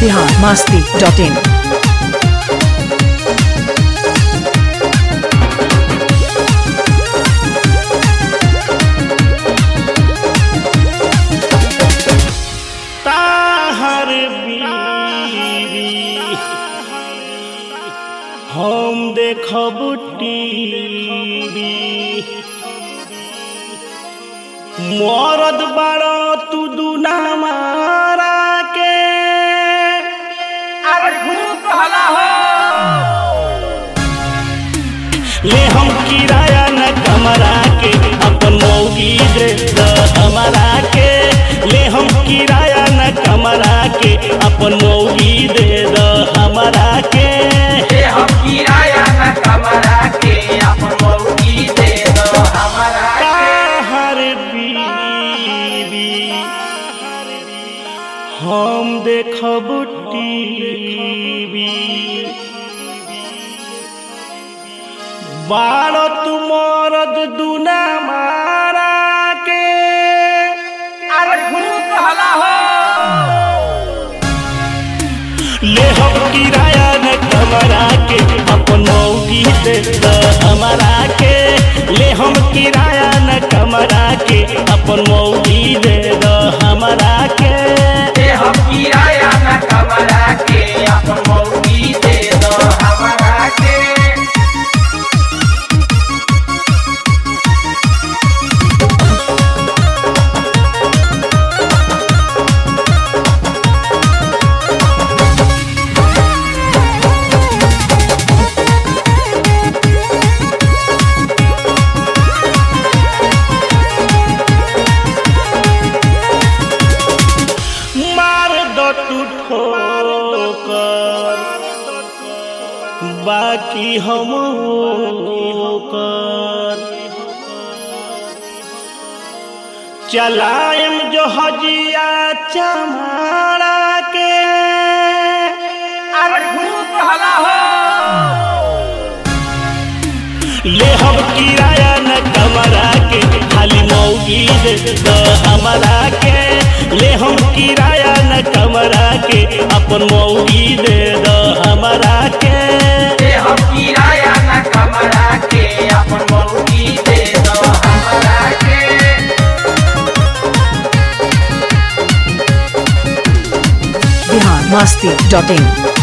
biharmasti.in ताहर बीवी हम देखब टीवी मरद बारो तू दुना मारा के ले हम किराया न कमरा के अपन मौगी दे द हमारा के ले हम किराया न कमरा के अपन मौगी दे द हमारा के ले हम किराया न कमरा के अपन मौगी दे दो हमारा ताहर बीवी हम देखब टीवी बारो तू मरद दुना मारा के अरे भूत हला हो ले हम किराया न कमरा के अपन मौगी दे द हमारा के ले हम किराया न कमरा के अपन मौगी दे द हमारा के ले हम किराया न कमरा के अपन मौगी दे दो हमारा के मार दो तू ठोकर बाकी हम कर चलाएम जो हजिया चमारा के अरे भूत हला हो ले हम किराया न कमरा के खाली मौगी दे द हमारा के ले हम किराया न कमरा के अपन मौगी दे द हमारा के ले हम किराया न कमरा के अपन मौगी दे दो हमारा के biharmasti.in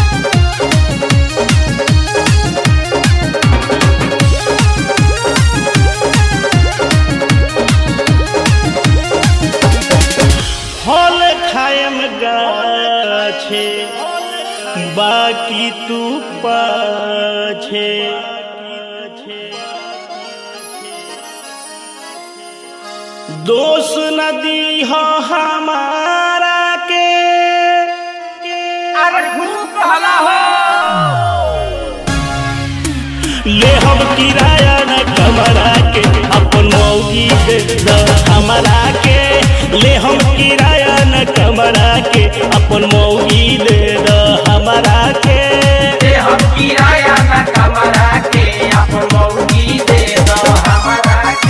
फल खाएम गाछे बाकी तू पाछे दोष न दी हमारा के अरे भूत हला हो ले हम किराया न कमरा के अपन मौगी दे द हमारा के ले हम किराया न कमरा के अपन मौगी दे द हमारा के ले हम किराया न कमरा के अपन मौगी दे दो हमारा के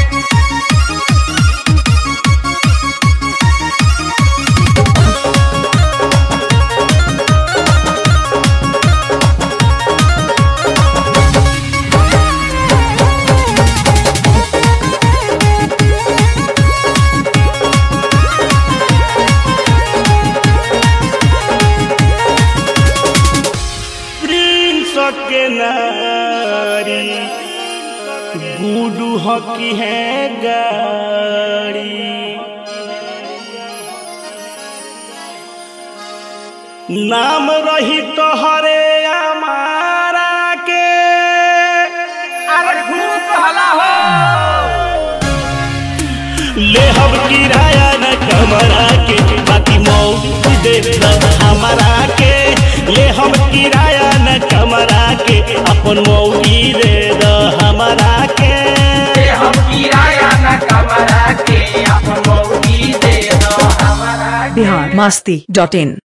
प्रिंस के नारी गुडू हकी है गाड़ी नाम रही तो हरे हमारा के अरे भूत हला हो ले हम किराया न कमरा के बाकी मौगी दे द हमारा के ले हम किराया न कमरा के अपन मौगी दे द हमारा के ले हम किराया न कमरा के अपन मौगी दे दो हमारा के biharmasti.in